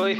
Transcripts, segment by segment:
estoy.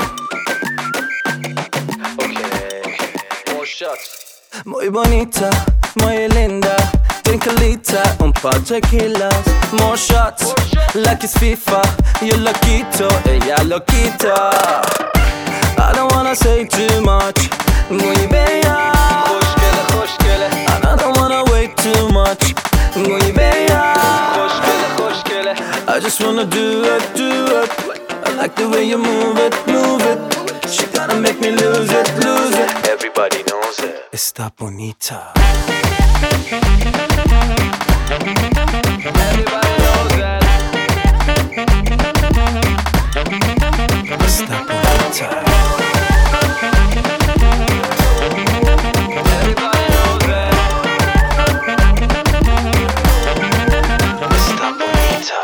Ok, more shots. Muy bonita, muy linda, twinkleita, un par de kilos. More shots, like it's FIFA. Yo lo quito, ella lo quita. I don't wanna say too much. Muy bella. Hoş gele. And I don't wanna wait too much. Muy bella. Hoş gele. I just wanna do it. I like the way you move it. She gonna make me lose it. Everybody knows it. Está bonita. Everybody knows that. Está bonita. Everybody knows that. Está bonita.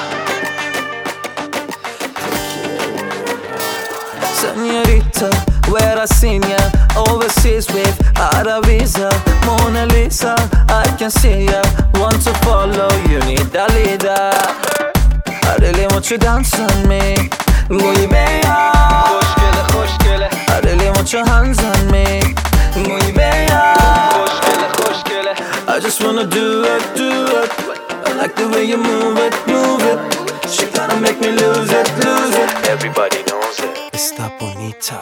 Señorita, where I seen ya overseas with out of visa, Mona Lisa. I can see ya, want to follow, you need a leader. I really want you dance on me. Muy bella. Hoş gele. I really want your hands on me. Muy bella. Hoş gele. I just wanna do it. I like the way you move it. She gonna make me lose it. Everybody knows it. Está bonita.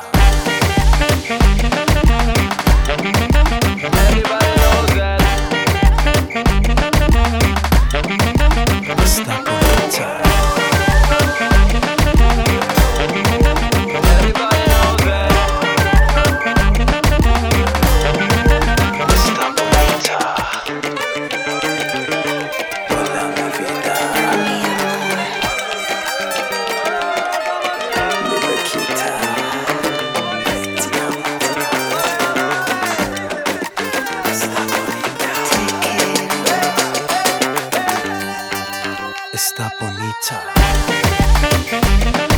Everybody knows that. Está bonita. Everybody knows that. Está bonita. Hola, mi vida. Mi loquita. Te amo. Está bonita. Está bonita.